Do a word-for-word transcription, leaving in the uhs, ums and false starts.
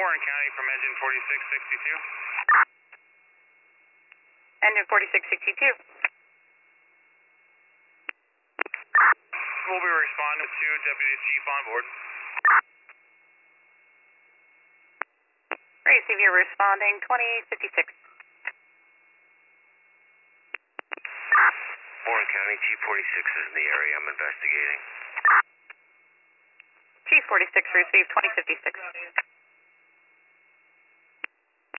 Warren County from engine forty-six sixty-two. Engine forty-six sixty-two. We'll be responding to Deputy Chief on board. Receive you responding twenty fifty-six. Warren County, G forty-six is in the area. I'm investigating. G forty-six received twenty fifty-six.